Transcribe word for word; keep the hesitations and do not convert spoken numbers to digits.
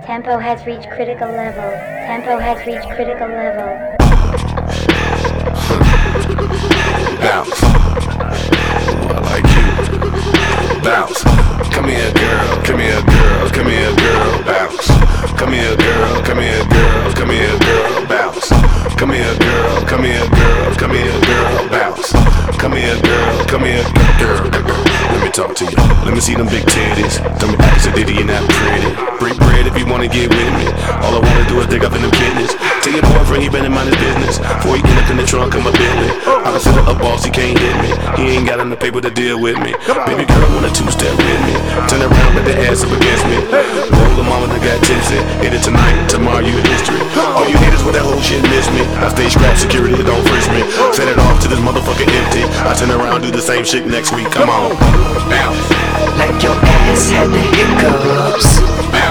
Tempo has reached critical level. Tempo has reached critical level. Bounce. Ooh, I like you. Bounce. Come here, girl. Come here, girl. Come here, girl. Bounce. Come here, girl. Come here, girl. Come here, girl. Bounce. Come here, girl. Come here, girl. Come here, girl. Bounce. Come here, girl. Come here, girl. Let me talk to you. Let me see them big titties. Tell me ask a ditty and that pretty. Break bread if you wanna get with me. All I wanna do is dig up in the business. Tell your boyfriend he better mind his business. Before he end up in the trunk of my Bentley. I consider a boss, he can't hit me. He ain't got enough paper to deal with me. Baby girl wanna two-step with me. Turn around, put the ass up against me. Roll the mama that got tipsy. Hit it tonight, tomorrow you in history. All you haters with that whole shit miss me. I stay scrap security, don't frisk me. Set it off to this motherfucker empty. I turn around, do the same shit next week, come on.